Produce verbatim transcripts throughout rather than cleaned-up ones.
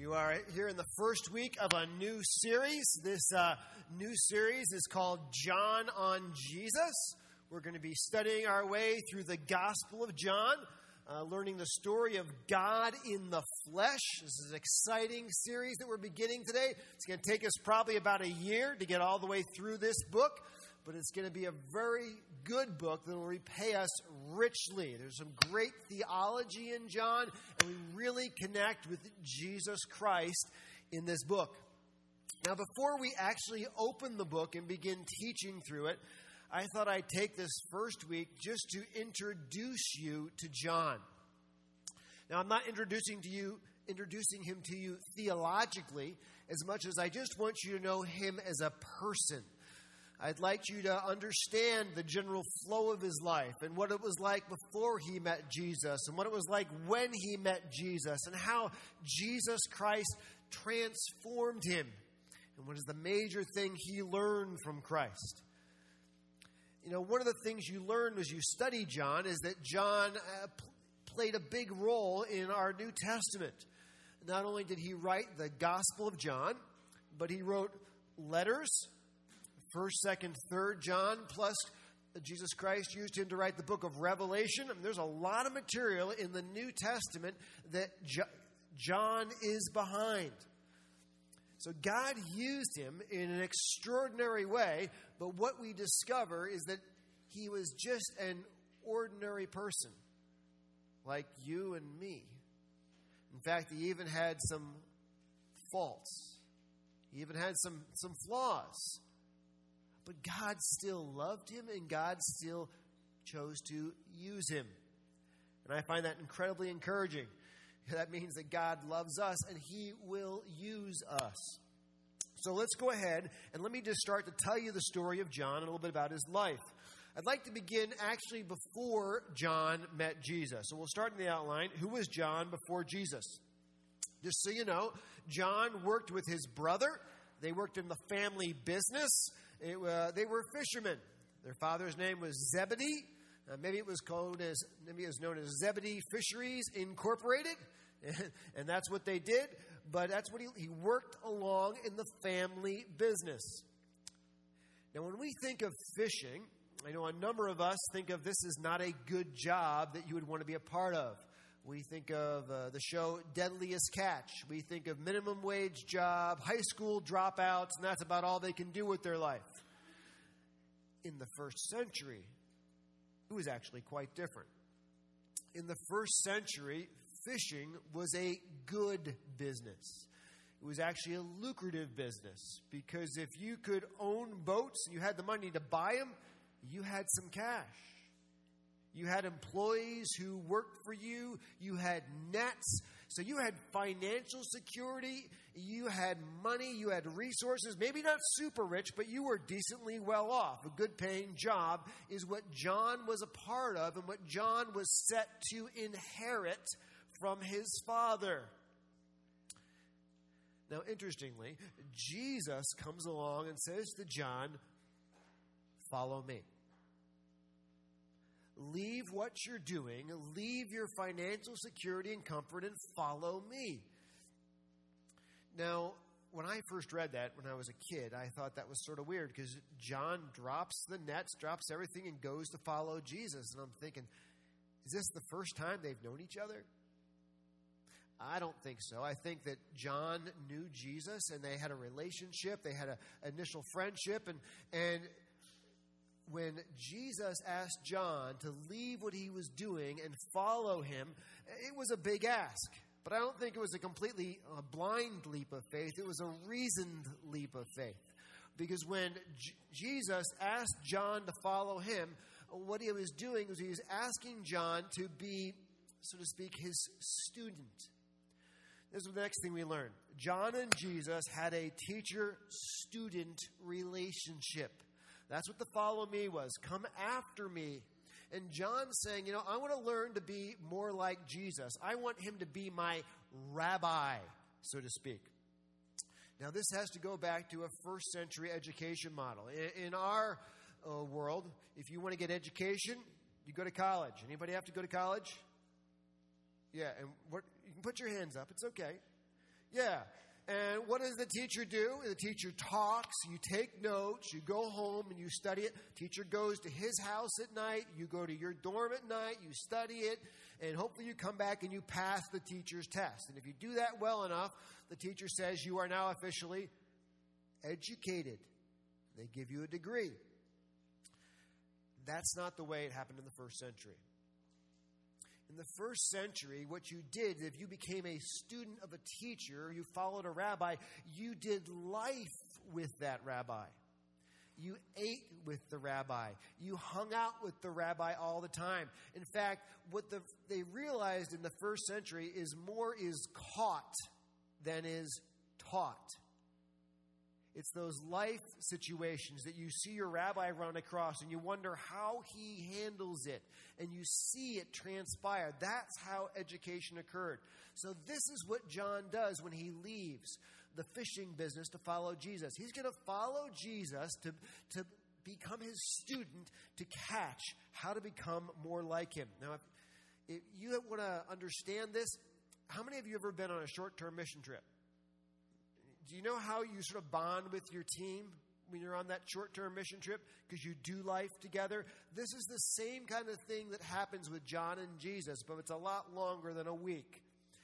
You are here in the first week of a new series. This uh, new series is called John on Jesus. We're going to be studying our way through the Gospel of John, uh, learning the story of God in the flesh. This is an exciting series that we're beginning today. It's going to take us probably about a year to get all the way through this book, but it's going to be a very good book that will repay us richly. There's some great theology in John, and we really connect with Jesus Christ in this book. Now, before we actually open the book and begin teaching through it, I thought I'd take this first week just to introduce you to John. Now, I'm not introducing to you, introducing him to you theologically as much as I just want you to know him as a person. I'd like you to understand the general flow of his life and what it was like before he met Jesus and what it was like when he met Jesus and how Jesus Christ transformed him and what is the major thing he learned from Christ. You know, one of the things you learn as you study John is that John uh, pl- played a big role in our New Testament. Not only did he write the Gospel of John, but he wrote letters, First, Second, Third John, plus Jesus Christ used him to write the book of Revelation. I mean, there's a lot of material in the New Testament that Jo- John is behind. So God used him in an extraordinary way, but what we discover is that he was just an ordinary person, like you and me. In fact, he even had some faults. He even had some, some flaws. But God still loved him, and God still chose to use him. And I find that incredibly encouraging. That means that God loves us, and he will use us. So let's go ahead, and let me just start to tell you the story of John and a little bit about his life. I'd like to begin actually before John met Jesus. So we'll start in the outline. Who was John before Jesus? Just so you know, John worked with his brother. They worked in the family business. It, uh, they were fishermen. Their father's name was Zebedee. Uh, maybe it was called as maybe it was known as Zebedee Fisheries Incorporated, and, and that's what they did. But that's what he, he worked along in the family business. Now, when we think of fishing, I know a number of us think of this as not a good job that you would want to be a part of. We think of uh, the show Deadliest Catch. We think of minimum wage job, high school dropouts, and that's about all they can do with their life. In the first century, it was actually quite different. In the first century, fishing was a good business. It was actually a lucrative business because if you could own boats and you had the money to buy them, you had some cash. You had employees who worked for you. You had nets. So you had financial security. You had money. You had resources. Maybe not super rich, but you were decently well off. A good paying job is what John was a part of and what John was set to inherit from his father. Now, interestingly, Jesus comes along and says to John, "Follow me. Leave what you're doing, leave your financial security and comfort, and follow me." Now, when I first read that when I was a kid, I thought that was sort of weird because John drops the nets, drops everything, and goes to follow Jesus. And I'm thinking, is this the first time they've known each other? I don't think so. I think that John knew Jesus, and they had a relationship. They had an initial friendship, and and when Jesus asked John to leave what he was doing and follow him, it was a big ask. But I don't think it was a completely uh, blind leap of faith. It was a reasoned leap of faith. Because when J- Jesus asked John to follow him, what he was doing was he was asking John to be, so to speak, his student. This is the next thing we learned. John and Jesus had a teacher-student relationship. That's what the follow me was. Come after me. And John's saying, you know, I want to learn to be more like Jesus. I want him to be my rabbi, so to speak. Now, this has to go back to a first century education model. In, in our uh, world, if you want to get education, you go to college. Anybody have to go to college? Yeah, and what, you can put your hands up. It's okay. Yeah. And what does the teacher do? The teacher talks, you take notes, you go home and you study it. Teacher goes to his house at night, you go to your dorm at night, you study it, and hopefully you come back and you pass the teacher's test. And if you do that well enough, the teacher says you are now officially educated. They give you a degree. That's not the way it happened in the first century. In the first century, what you did, if you became a student of a teacher, you followed a rabbi, you did life with that rabbi. You ate with the rabbi. You hung out with the rabbi all the time. In fact, what the, they realized in the first century is more is caught than is taught. It's those life situations that you see your rabbi run across and you wonder how he handles it. And you see it transpire. That's how education occurred. So this is what John does when he leaves the fishing business to follow Jesus. He's going to follow Jesus to, to become his student to catch how to become more like him. Now, if, if you want to understand this, how many of you have ever been on a short-term mission trip? Do you know how you sort of bond with your team when you're on that short-term mission trip? Because you do life together. This is the same kind of thing that happens with John and Jesus, but it's a lot longer than a week.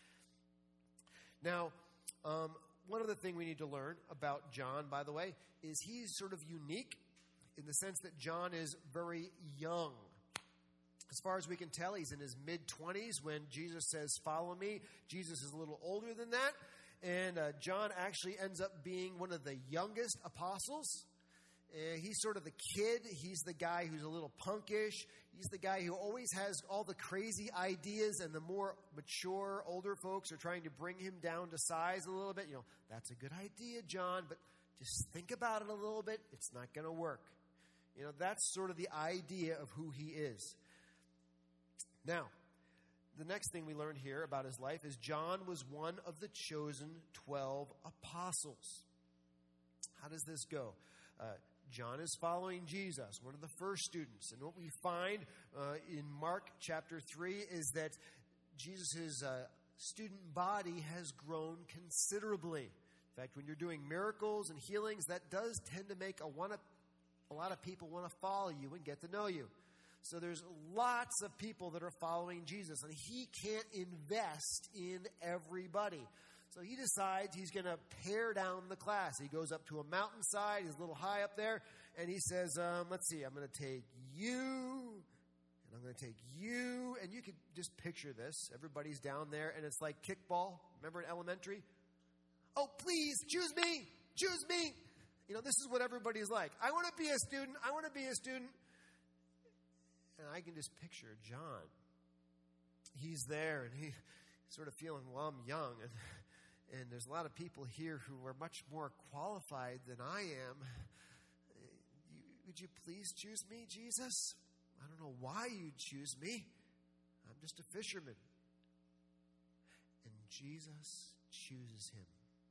Now, um, one other thing we need to learn about John, by the way, is he's sort of unique in the sense that John is very young. As far as we can tell, he's in his mid-twenties when Jesus says, "Follow me." Jesus is a little older than that. And uh, John actually ends up being one of the youngest apostles. Uh, he's sort of the kid. He's the guy who's a little punkish. He's the guy who always has all the crazy ideas, and the more mature, older folks are trying to bring him down to size a little bit. You know, that's a good idea, John, but just think about it a little bit. It's not going to work. You know, that's sort of the idea of who he is. Now, the next thing we learn here about his life is John was one of the chosen twelve apostles. How does this go? Uh, John is following Jesus, one of the first students. And what we find uh, in Mark chapter three is that Jesus' uh, student body has grown considerably. In fact, when you're doing miracles and healings, that does tend to make a, wanna, a lot of people want to follow you and get to know you. So there's lots of people that are following Jesus, and he can't invest in everybody. So he decides he's going to pare down the class. He goes up to a mountainside. He's a little high up there, and he says, um, let's see, I'm going to take you, and I'm going to take you. And you could just picture this. Everybody's down there, and it's like kickball. Remember in elementary? Oh, please, choose me. Choose me. You know, this is what everybody's like. I want to be a student. I want to be a student. And I can just picture John. He's there, and he's sort of feeling, well, I'm young, and and there's a lot of people here who are much more qualified than I am. You, would you please choose me, Jesus? I don't know why you'd choose me. I'm just a fisherman. And Jesus chooses him.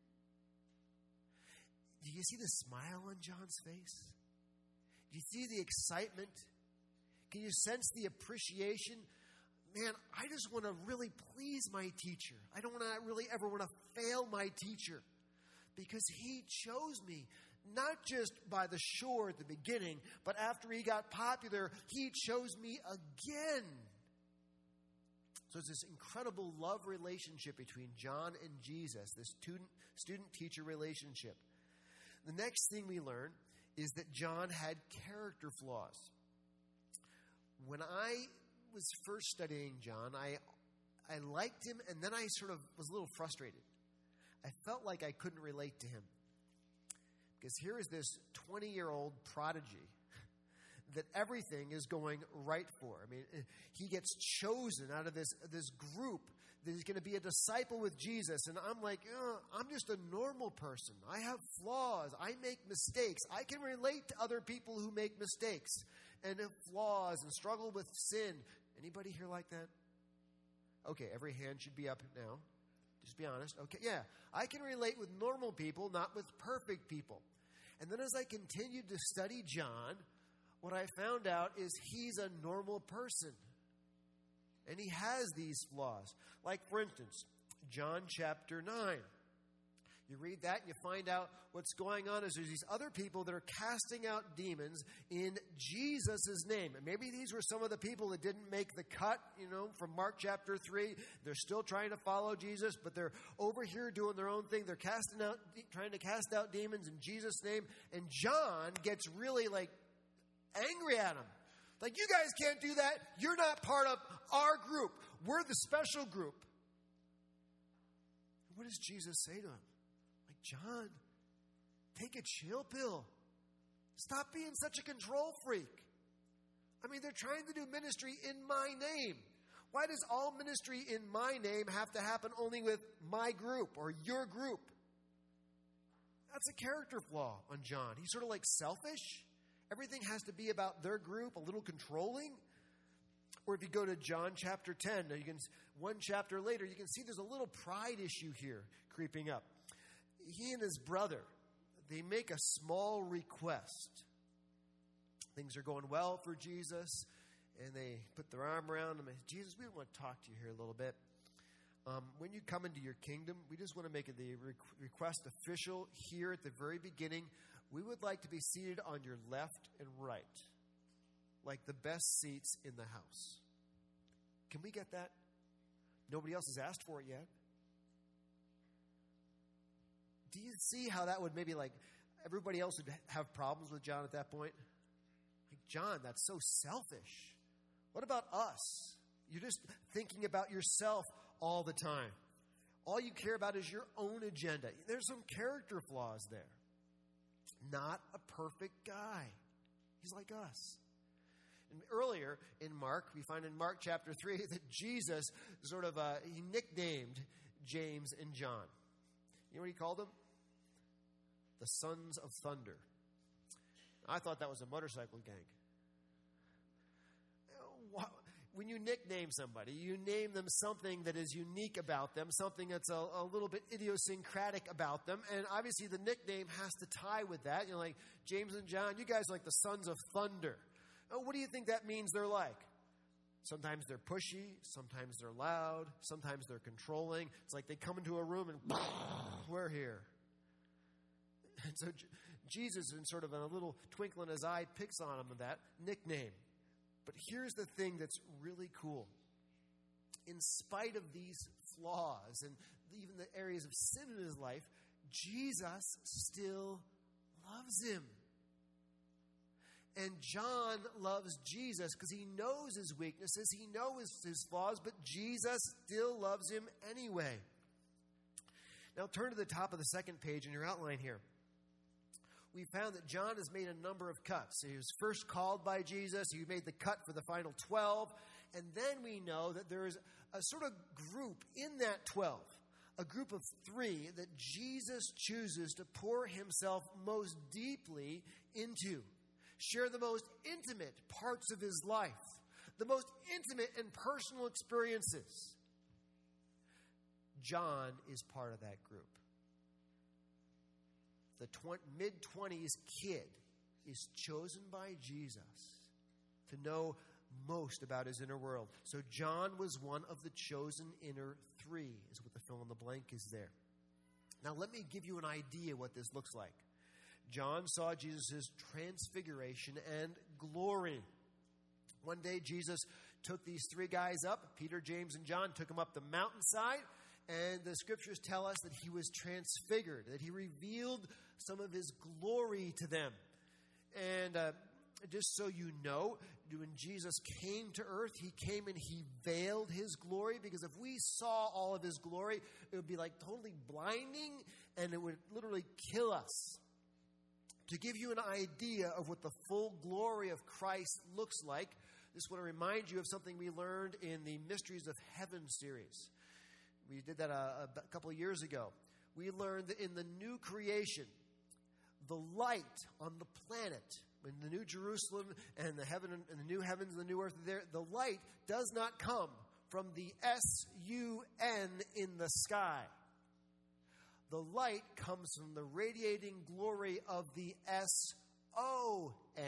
Do you see the smile on John's face? Do you see the excitement? Can you sense the appreciation? Man, I just want to really please my teacher. I don't want to really ever want to fail my teacher because he chose me, not just by the shore at the beginning, but after he got popular, he chose me again. So it's this incredible love relationship between John and Jesus, this student, student-teacher relationship. The next thing we learn is that John had character flaws. When I was first studying John, I I liked him, and then I sort of was a little frustrated. I felt like I couldn't relate to him. Because here is this twenty-year-old prodigy that everything is going right for. I mean, he gets chosen out of this, this group that he's going to be a disciple with Jesus. And I'm like, oh, I'm just a normal person. I have flaws. I make mistakes. I can relate to other people who make mistakes and have flaws and struggle with sin. Anybody here like that? Okay, every hand should be up now. Just be honest. Okay, yeah. I can relate with normal people, not with perfect people. And then as I continued to study John, what I found out is he's a normal person. And he has these flaws. Like, for instance, John chapter nine. You read that and you find out what's going on is there's these other people that are casting out demons in Jesus' name. And maybe these were some of the people that didn't make the cut, you know, from Mark chapter three. They're still trying to follow Jesus, but they're over here doing their own thing. They're casting out, trying to cast out demons in Jesus' name. And John gets really like angry at them. Like, you guys can't do that. You're not part of our group. We're the special group. What does Jesus say to him? Like, John, take a chill pill. Stop being such a control freak. I mean, they're trying to do ministry in my name. Why does all ministry in my name have to happen only with my group or your group? That's a character flaw on John. He's sort of like selfish. Everything has to be about their group, a little controlling. Or if you go to John chapter ten, you can one chapter later, you can see there's a little pride issue here creeping up. He and his brother, they make a small request. Things are going well for Jesus, and they put their arm around him. Jesus, we want to talk to you here a little bit. Um, when you come into your kingdom, we just want to make the request official here at the very beginning. We would like to be seated on your left and right, like the best seats in the house. Can we get that? Nobody else has asked for it yet. Do you see how that would maybe like everybody else would have problems with John at that point? Like, John, that's so selfish. What about us? You're just thinking about yourself all the time. All you care about is your own agenda. There's some character flaws there. Not a perfect guy. He's like us. And earlier in Mark, we find in Mark chapter three that Jesus sort of, uh, he nicknamed James and John. You know what he called them? The Sons of Thunder. I thought that was a motorcycle gang. When you nickname somebody, you name them something that is unique about them, something that's a, a little bit idiosyncratic about them, and obviously the nickname has to tie with that. You know, like James and John, you guys are like the Sons of Thunder. Oh, what do you think that means they're like? Sometimes they're pushy, sometimes they're loud, sometimes they're controlling. It's like they come into a room and we're here. And so J- Jesus, in sort of a little twinkle in his eye, picks on him with that nickname. But here's the thing that's really cool. In spite of these flaws and even the areas of sin in his life, Jesus still loves him. And John loves Jesus because he knows his weaknesses, he knows his flaws, but Jesus still loves him anyway. Now turn to the top of the second page in your outline here. We found that John has made a number of cuts. He was first called by Jesus. He made the cut for the final twelve. And then we know that there is a sort of group in that twelve, a group of three that Jesus chooses to pour himself most deeply into, share the most intimate parts of his life, the most intimate and personal experiences. John is part of that group. The tw- mid-twenties kid is chosen by Jesus to know most about his inner world. So John was one of the chosen inner three, is what the fill in the blank is there. Now let me give you an idea what this looks like. John saw Jesus' transfiguration and glory. One day Jesus took these three guys up, Peter, James, and John, took them up the mountainside. And the scriptures tell us that he was transfigured, that he revealed some of his glory to them. And uh, just so you know, when Jesus came to earth, he came and he veiled his glory, because if we saw all of his glory, it would be like totally blinding and it would literally kill us. To give you an idea of what the full glory of Christ looks like, I just want to remind you of something we learned in the Mysteries of Heaven series. We did that a, a couple of years ago. We learned that in the new creation, the light on the planet, in the new Jerusalem and the heaven and the new heavens and the new earth, there, the light does not come from the S U N in the sky. The light comes from the radiating glory of the S O N.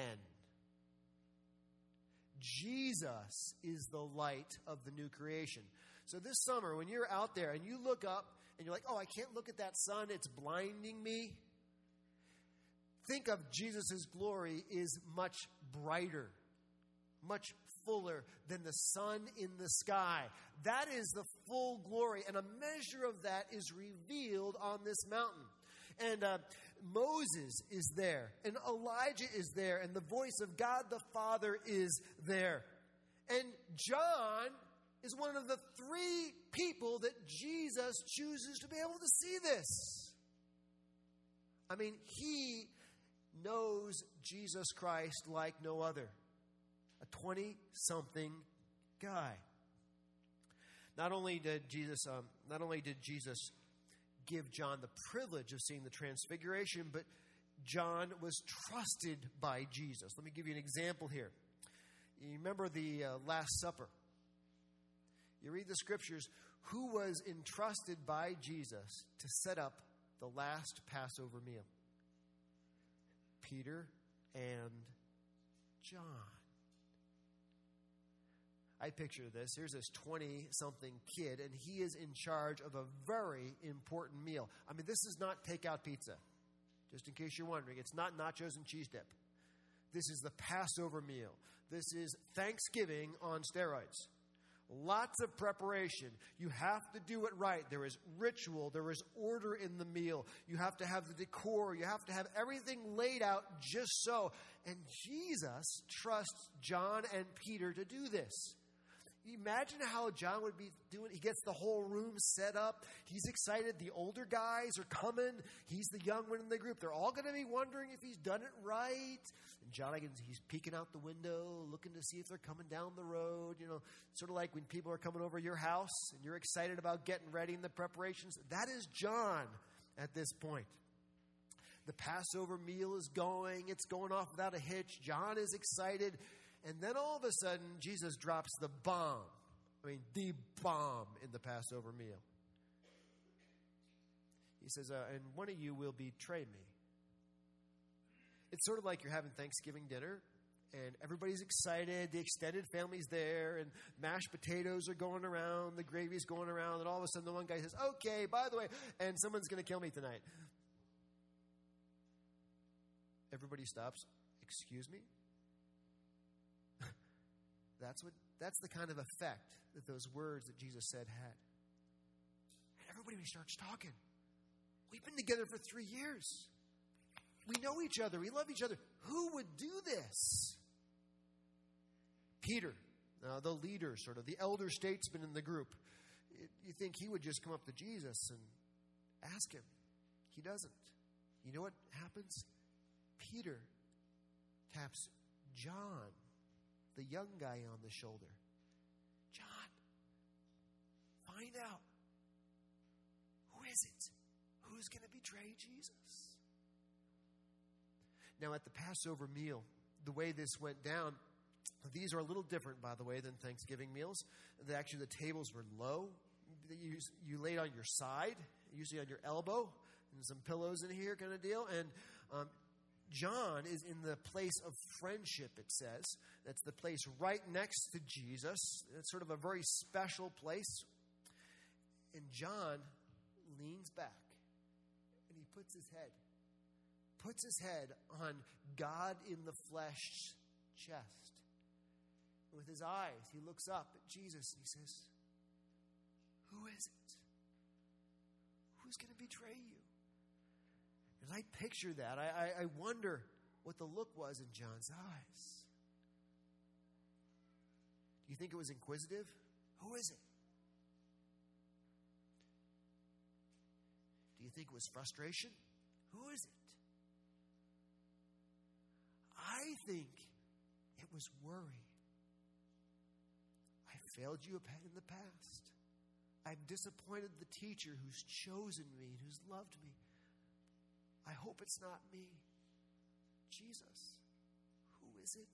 Jesus is the light of the new creation. So this summer, when you're out there and you look up and you're like, oh, I can't look at that sun, it's blinding me. Think of Jesus' glory is much brighter, much fuller than the sun in the sky. That is the full glory, and a measure of that is revealed on this mountain. And uh, Moses is there, and Elijah is there, and the voice of God the Father is there. And John is one of the three people that Jesus chooses to be able to see this. I mean, he knows Jesus Christ like no other. A twenty-something guy. Not only did Jesus, um, not only did Jesus give John the privilege of seeing the transfiguration, but John was trusted by Jesus. Let me give you an example here. You remember the uh, Last Supper? You read the scriptures. Who was entrusted by Jesus to set up the last Passover meal? Peter and John. I picture this. Here's this twenty-something kid, and he is in charge of a very important meal. I mean, this is not takeout pizza, just in case you're wondering. It's not nachos and cheese dip. This is the Passover meal. This is Thanksgiving on steroids. Lots of preparation. You have to do it right. There is ritual. There is order in the meal. You have to have the decor. You have to have everything laid out just so. And Jesus trusts John and Peter to do this. Imagine how John would be doing. He gets the whole room set up. He's excited. The older guys are coming. He's the young one in the group. They're all going to be wondering if he's done it right. And John, he's peeking out the window, looking to see if they're coming down the road. You know, sort of like when people are coming over your house and you're excited about getting ready in the preparations. That is John at this point. The Passover meal is going. It's going off without a hitch. John is excited. And then all of a sudden, Jesus drops the bomb. I mean, the bomb in the Passover meal. He says, uh, and one of you will betray me. It's sort of like you're having Thanksgiving dinner, and everybody's excited. The extended family's there, and mashed potatoes are going around. The gravy's going around, and all of a sudden, the one guy says, okay, by the way, and someone's going to kill me tonight. Everybody stops. Excuse me? That's what. That's the kind of effect that those words that Jesus said had. And everybody starts talking. We've been together for three years. We know each other. We love each other. Who would do this? Peter, uh, the leader, sort of, the elder statesman in the group. You think he would just come up to Jesus and ask him. He doesn't. You know what happens? Peter taps John, the young guy, on the shoulder. John, find out. Who is it? Who's going to betray Jesus? Now, at the Passover meal, the way this went down, these are a little different, by the way, than Thanksgiving meals. Actually, the tables were low. You, you laid on your side, usually on your elbow, and some pillows in here kind of deal. And um, John is in the place of friendship, it says. That's the place right next to Jesus. It's sort of a very special place. And John leans back, and he puts his head, puts his head on God in the flesh chest. And with his eyes, he looks up at Jesus, and he says, who is it? Who's going to betray you? And I picture that. I, I, I wonder what the look was in John's eyes. Do you think it was inquisitive? Who is it? Do you think it was frustration? Who is it? I think it was worry. I failed you in the past. I've disappointed the teacher who's chosen me and who's loved me. I hope it's not me. Jesus, who is it?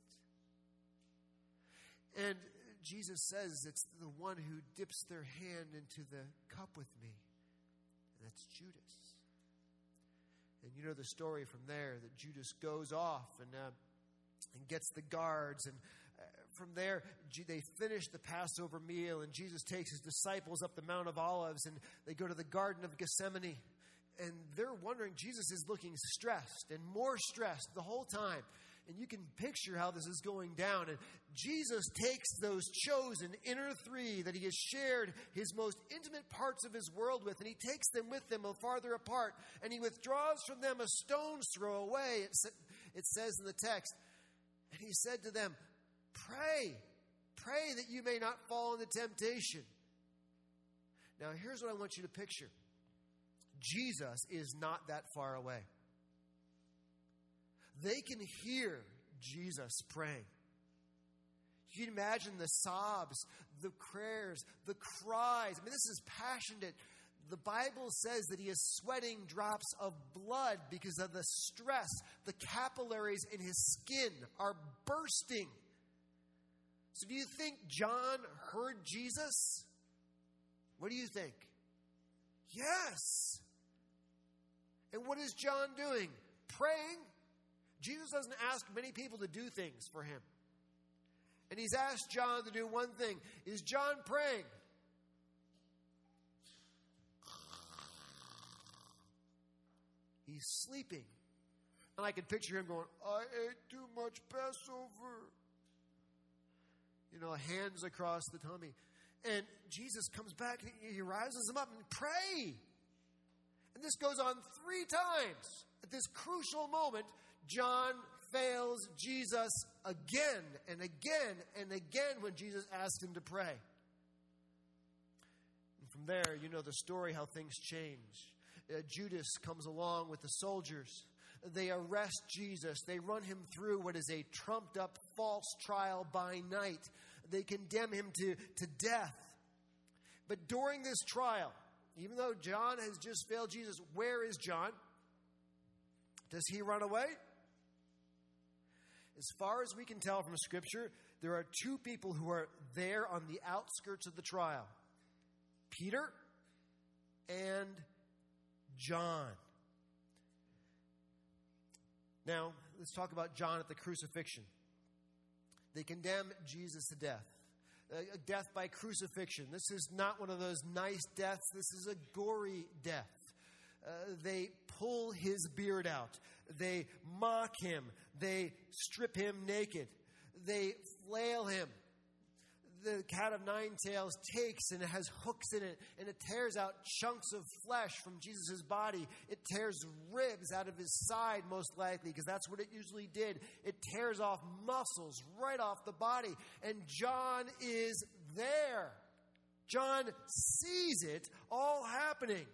And Jesus says it's the one who dips their hand into the cup with me. And that's Judas. And you know the story from there, that Judas goes off and uh, and gets the guards. And uh, from there, they finish the Passover meal, and Jesus takes his disciples up the Mount of Olives, and they go to the Garden of Gethsemane. And they're wondering, Jesus is looking stressed and more stressed the whole time. And you can picture how this is going down. And Jesus takes those chosen inner three that he has shared his most intimate parts of his world with, and he takes them with him a farther apart, and he withdraws from them a stone's throw away, it, it says in the text. And he said to them, pray, pray that you may not fall into temptation. Now, here's what I want you to picture. Jesus is not that far away. They can hear Jesus praying. You can imagine the sobs, the prayers, the cries. I mean, this is passionate. The Bible says that he is sweating drops of blood because of the stress. The capillaries in his skin are bursting. So do you think John heard Jesus? What do you think? Yes. And what is John doing? Praying. Jesus doesn't ask many people to do things for him. And he's asked John to do one thing. Is John praying? He's sleeping. And I can picture him going, I ate too much Passover. You know, hands across the tummy. And Jesus comes back and he rises him up and pray. And this goes on three times. At this crucial moment, John fails Jesus again and again and again when Jesus asked him to pray. And from there, you know the story, how things change. Uh, Judas comes along with the soldiers. They arrest Jesus. They run him through what is a trumped-up false trial by night. They condemn him to, to death. But during this trial, even though John has just failed Jesus, where is John? Does he run away? As far as we can tell from Scripture, there are two people who are there on the outskirts of the trial. Peter and John. Now, let's talk about John at the crucifixion. They condemn Jesus to death. A death by crucifixion. This is not one of those nice deaths. This is a gory death. Uh, they pull his beard out. They mock him. They strip him naked. They flail him. The cat of nine tails takes and it has hooks in it, and it tears out chunks of flesh from Jesus' body. It tears ribs out of his side, most likely, because that's what it usually did. It tears off muscles right off the body. And John is there. John sees it all happening.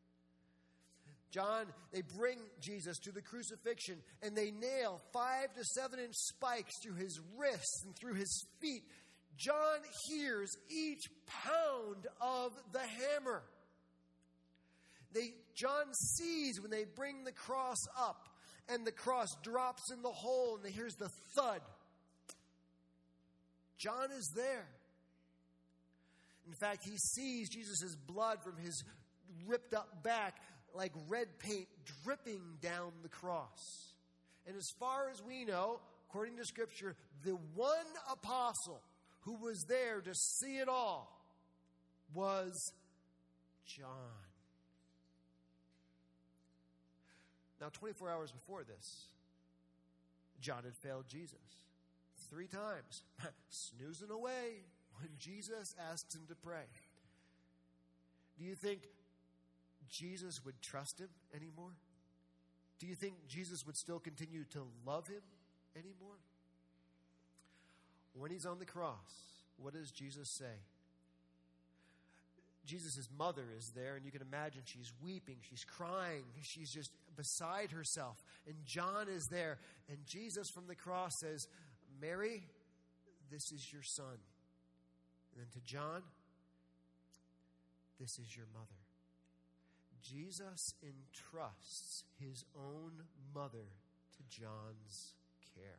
John, they bring Jesus to the crucifixion, and they nail five to seven inch spikes through his wrists and through his feet. John hears each pound of the hammer. They, John sees when they bring the cross up, and the cross drops in the hole, and he hears the thud. John is there. In fact, he sees Jesus' blood from his ripped up back like red paint dripping down the cross. And as far as we know, according to Scripture, the one apostle who was there to see it all was John. Now, twenty-four hours before this, John had failed Jesus three times, snoozing away when Jesus asked him to pray. Do you think Jesus would trust him anymore? Do you think Jesus would still continue to love him anymore? When he's on the cross, what does Jesus say? Jesus' mother is there, and you can imagine she's weeping, she's crying, she's just beside herself. And John is there, and Jesus from the cross says, Mary, this is your son. And then to John, this is your mother. Jesus entrusts his own mother to John's care.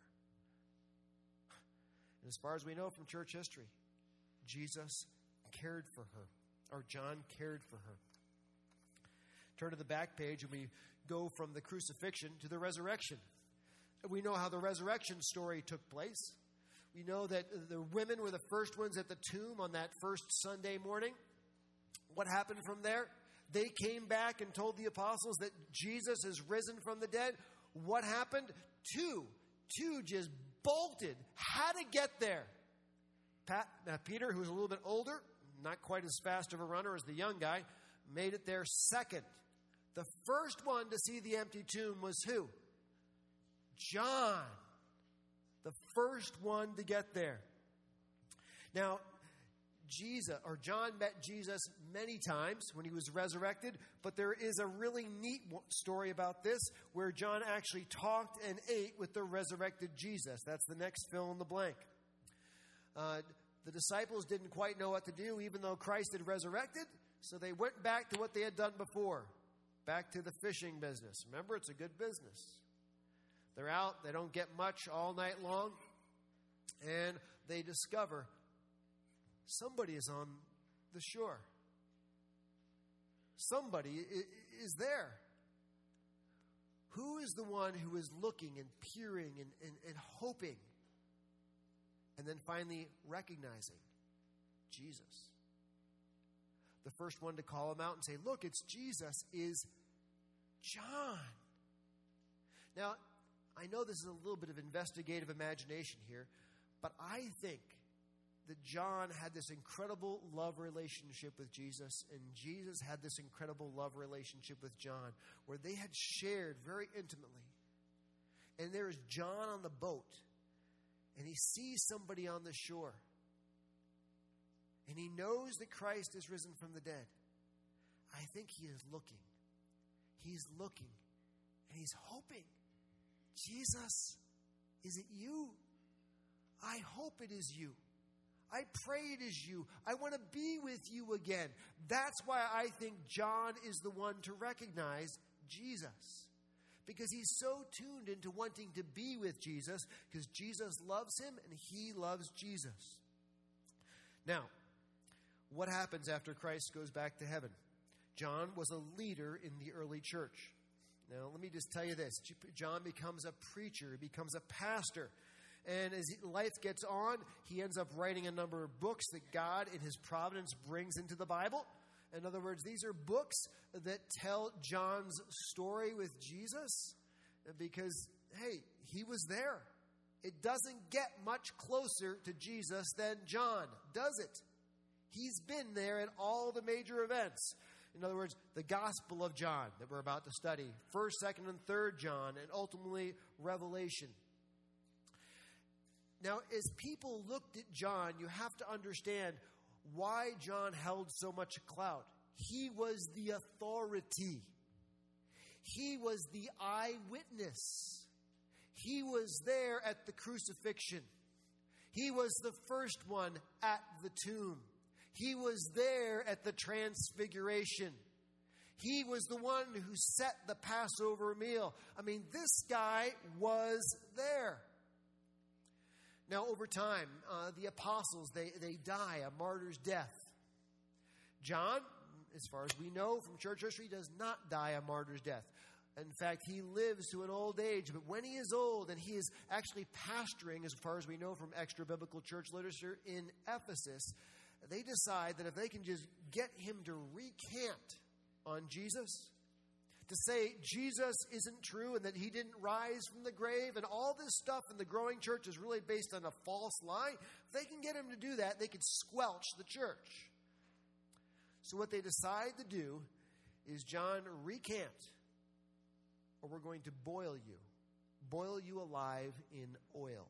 And as far as we know from church history, Jesus cared for her, or John cared for her. Turn to the back page and we go from the crucifixion to the resurrection. We know how the resurrection story took place. We know that the women were the first ones at the tomb on that first Sunday morning. What happened from there? They came back and told the apostles that Jesus has risen from the dead. What happened? Two. Two just bolted. How to get there? Pat, now Peter, who was a little bit older, not quite as fast of a runner as the young guy, made it there second. The first one to see the empty tomb was who? John. The first one to get there. Now, Jesus, or John met Jesus many times when he was resurrected, but there is a really neat story about this where John actually talked and ate with the resurrected Jesus. That's the next fill in the blank. Uh, the disciples didn't quite know what to do, even though Christ had resurrected, so they went back to what they had done before, back to the fishing business. Remember, it's a good business. They're out, they don't get much all night long, and they discover somebody is on the shore. Somebody is there. Who is the one who is looking and peering and, and, and hoping and then finally recognizing? Jesus. The first one to call him out and say, look, it's Jesus, is John. Now, I know this is a little bit of investigative imagination here, but I think that John had this incredible love relationship with Jesus, and Jesus had this incredible love relationship with John, where they had shared very intimately. And there is John on the boat, and he sees somebody on the shore, and he knows that Christ is risen from the dead. I think he is looking. He's looking, and he's hoping. Jesus, is it you? I hope it is you. I pray it is you. I want to be with you again. That's why I think John is the one to recognize Jesus. Because he's so tuned into wanting to be with Jesus, because Jesus loves him and he loves Jesus. Now, what happens after Christ goes back to heaven? John was a leader in the early church. Now, let me just tell you this. John becomes a preacher. He becomes a pastor. And as life gets on, he ends up writing a number of books that God, in his providence, brings into the Bible. In other words, these are books that tell John's story with Jesus because, hey, he was there. It doesn't get much closer to Jesus than John, does it? He's been there at all the major events. In other words, the Gospel of John that we're about to study, first, second, and third John, and ultimately Revelation. Now, as people looked at John, you have to understand why John held so much clout. He was the authority. He was the eyewitness. He was there at the crucifixion. He was the first one at the tomb. He was there at the transfiguration. He was the one who set the Passover meal. I mean, this guy was there. Now, over time, uh, the apostles, they, they die a martyr's death. John, as far as we know from church history, does not die a martyr's death. In fact, he lives to an old age. But when he is old, and he is actually pastoring, as far as we know from extra-biblical church literature in Ephesus, they decide that if they can just get him to recant on Jesus, to say Jesus isn't true and that he didn't rise from the grave, and all this stuff in the growing church is really based on a false lie, if they can get him to do that, they could squelch the church. So what they decide to do is, John, recant, or we're going to boil you. Boil you alive in oil.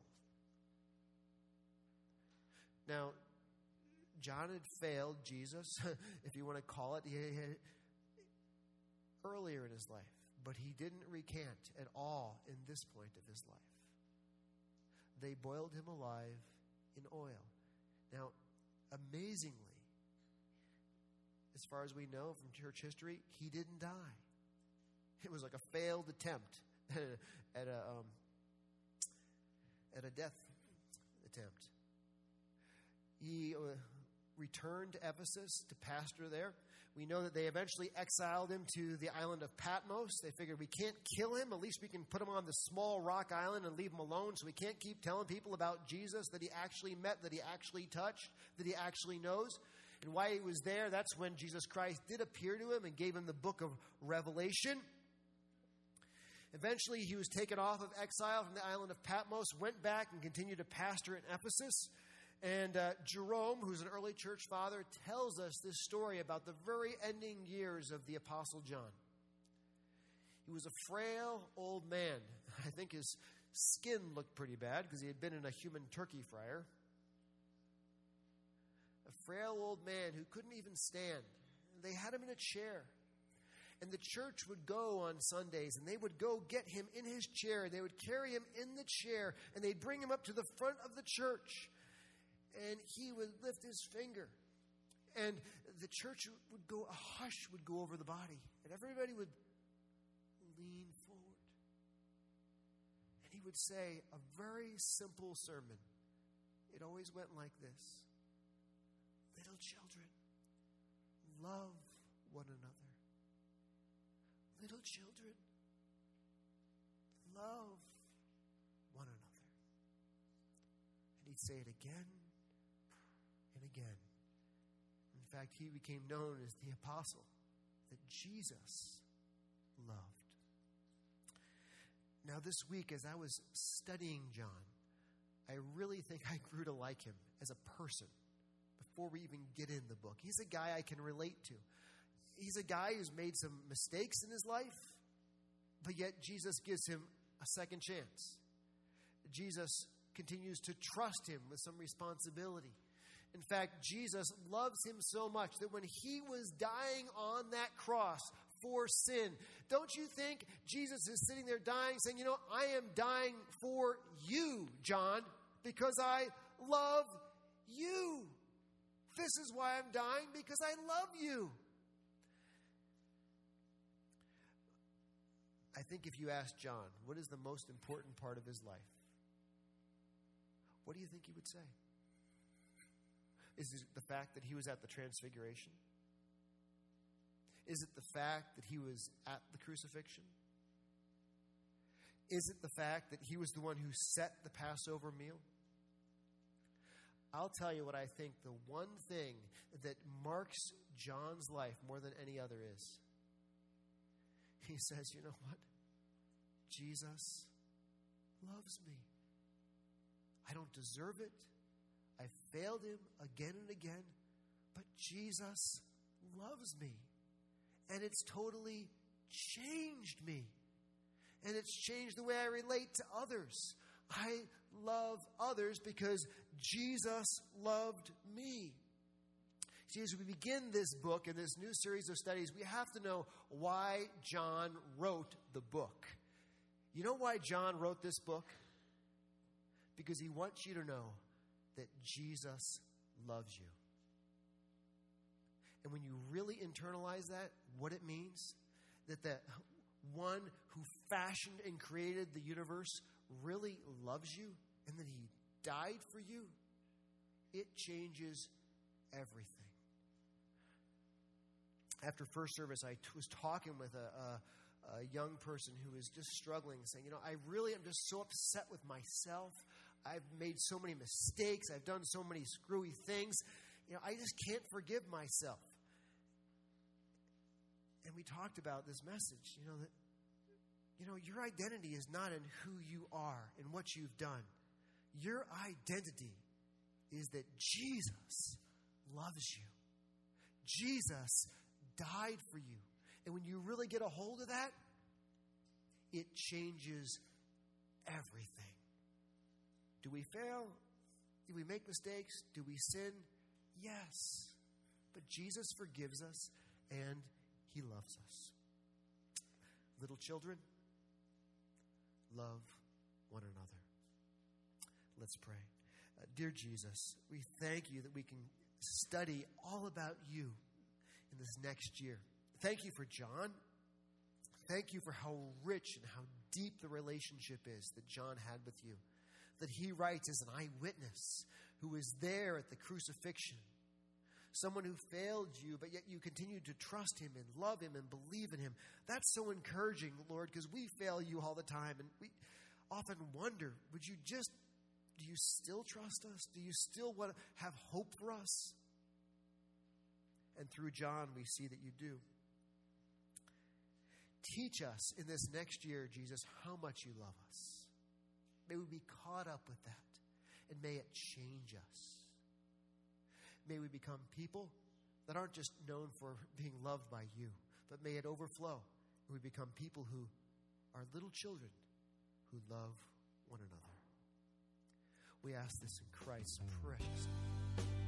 Now, John had failed Jesus, if you want to call it, he had, earlier in his life, but he didn't recant at all in this point of his life. They boiled him alive in oil. Now, amazingly, as far as we know from church history, he didn't die. It was like a failed attempt at a um, at a death attempt. He uh, return to Ephesus to pastor there. We know that they eventually exiled him to the island of Patmos. They figured we can't kill him. At least we can put him on the small rock island and leave him alone, so we can't keep telling people about Jesus that he actually met, that he actually touched, that he actually knows. And while he was there, that's when Jesus Christ did appear to him and gave him the book of Revelation. Eventually, he was taken off of exile from the island of Patmos, went back and continued to pastor in Ephesus. And uh, Jerome, who's an early church father, tells us this story about the very ending years of the Apostle John. He was a frail old man. I think his skin looked pretty bad because he had been in a human turkey fryer. A frail old man who couldn't even stand. They had him in a chair. And the church would go on Sundays, and they would go get him in his chair. They would carry him in the chair, and they'd bring him up to the front of the church. And he would lift his finger. And the church would go, a hush would go over the body. And everybody would lean forward. And he would say a very simple sermon. It always went like this. Little children, love one another. Little children, love one another. And he'd say it again and again. In fact, he became known as the apostle that Jesus loved. Now, this week, as I was studying John, I really think I grew to like him as a person before we even get in the book. He's a guy I can relate to. He's a guy who's made some mistakes in his life, but yet Jesus gives him a second chance. Jesus continues to trust him with some responsibility. In fact, Jesus loves him so much that when he was dying on that cross for sin, don't you think Jesus is sitting there dying, saying, you know, I am dying for you, John, because I love you. This is why I'm dying, because I love you. I think if you ask John, what is the most important part of his life? What do you think he would say? Is it the fact that he was at the Transfiguration? Is it the fact that he was at the crucifixion? Is it the fact that he was the one who set the Passover meal? I'll tell you what I think the one thing that marks John's life more than any other is. He says, you know what? Jesus loves me. I don't deserve it. I failed him again and again, but Jesus loves me. And it's totally changed me. And it's changed the way I relate to others. I love others because Jesus loved me. See, as we begin this book and this new series of studies, we have to know why John wrote the book. You know why John wrote this book? Because he wants you to know that Jesus loves you. And when you really internalize that, what it means, that the one who fashioned and created the universe really loves you, and that he died for you, it changes everything. After first service, I t- was talking with a, a, a young person who was just struggling, saying, you know, I really am just so upset with myself. I've made so many mistakes. I've done so many screwy things. You know, I just can't forgive myself. And we talked about this message, you know, that, you know, your identity is not in who you are and what you've done. Your identity is that Jesus loves you. Jesus died for you. And when you really get a hold of that, it changes everything. Do we fail? Do we make mistakes? Do we sin? Yes. But Jesus forgives us and he loves us. Little children, love one another. Let's pray. Uh, dear Jesus, we thank you that we can study all about you in this next year. Thank you for John. Thank you for how rich and how deep the relationship is that John had with you. That he writes as an eyewitness who was there at the crucifixion, someone who failed you, but yet you continue to trust him and love him and believe in him. That's so encouraging, Lord, because we fail you all the time, and we often wonder, would you just, do you still trust us? Do you still want to have hope for us? And through John, we see that you do. Teach us in this next year, Jesus, how much you love us. May we be caught up with that, and may it change us. May we become people that aren't just known for being loved by you, but may it overflow. We become people who are little children who love one another. We ask this in Christ's precious name.